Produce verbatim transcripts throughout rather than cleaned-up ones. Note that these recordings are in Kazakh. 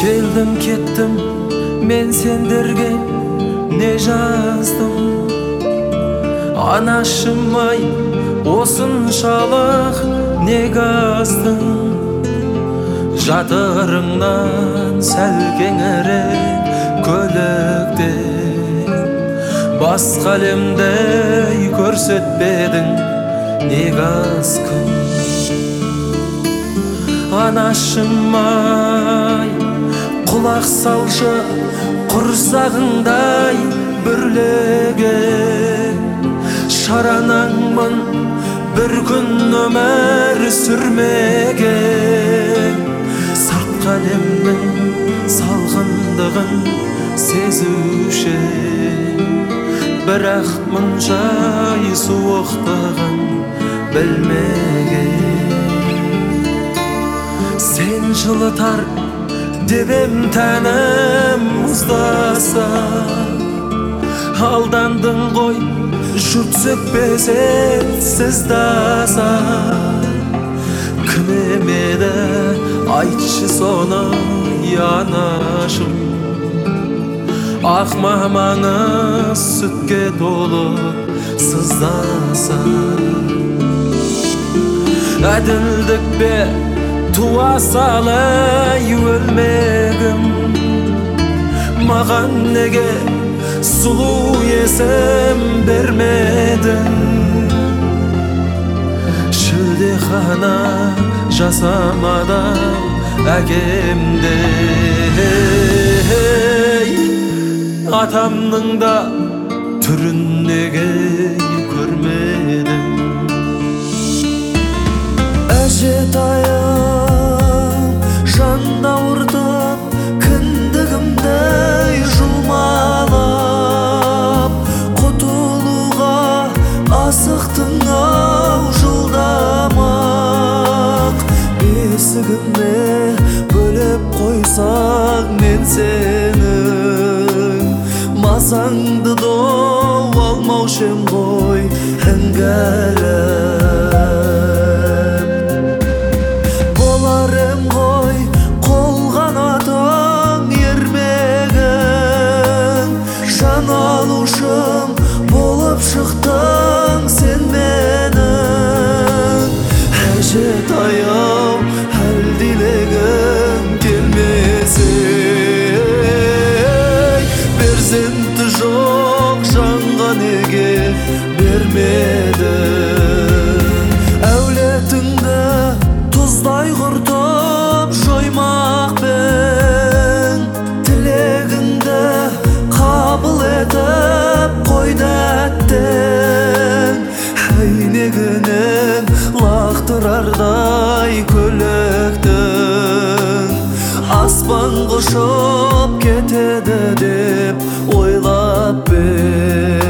Келдім кеттім мен сендерге не жаздым, анашым ай осыншалық неге аздың. Жатырыңнан сәл кеңірек көліктен басқа әлемдей көрсетпедің неге аз күн. Анашым ай құлақ салшы құрсағыңдай бүрлеген, шаранаңмын бір күн өмір сүрмеген. Сыртқы әлемнің салқындығын сезуші, бірақ мұншай суықтығын білмеген. Сен жылытар дебем тәнім мұздаса, алдандың ғой жұрт сөкпесе сыздаса. Кім емеді айтшы соны анашым, ақ мамаңы сүтке толы сыздаса. Әділдік бе туа салай өлмегім, маған неге сұлу есім бермедің. Шілдехана жасамадым әкемдей, атамның да түрін неге көрмедім. Әжетайым жанда ұртып кіндігімдей жұлмалап, құтылуға асықтың ау жылдамақ. Бесігіме бөліп қойсақ мен сенің, мазаңды доу алмаушым ғой іңгәліп. Боларым ғой қолғанатың ермегің, жан алушым болып шықтың сен менің. Әжетайым әл дилегім келмесе, перзенті жоқ жанға неге бермедің. Әулетіңді тұздай құртып жоймақ бен, тілегіңді қабыл етіп қойды әттең. Әйнегінен лақтырардай көліктің, аспан құшып кетеді деп ойлап бен.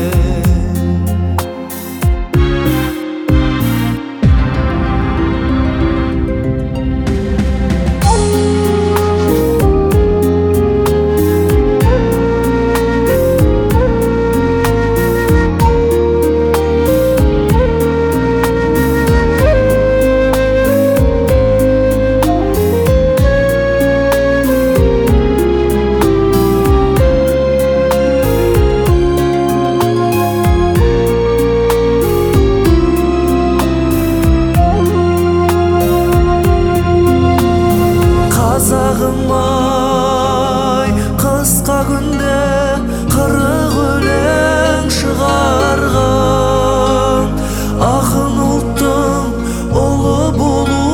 Ай қысқа күнде қырық өлең шығарған, ақын ұлттың ұлы болу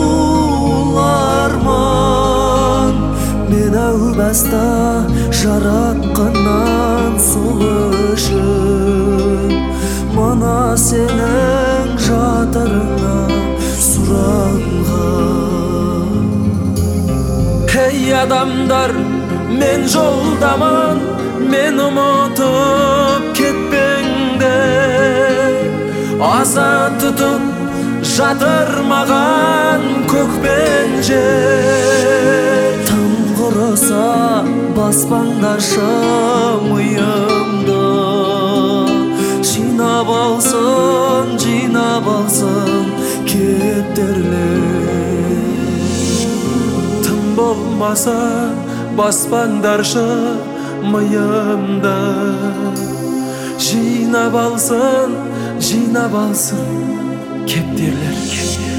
арман. Мен әу баста жаратқаннан сол үшін, мына сенің жатырыңа сұранған. Ей адамдар, мен жолдаман, мен ұмытып кетпеңдер. Аза тұтып жатыр маған көк пен жер. Тым құрыса баспаңдаршы миымды, жинап алсын, жинап алсын кептерлер. Болмаса баспаңдаршы миымды. Жинап алсын, жинап алсын кептерлер.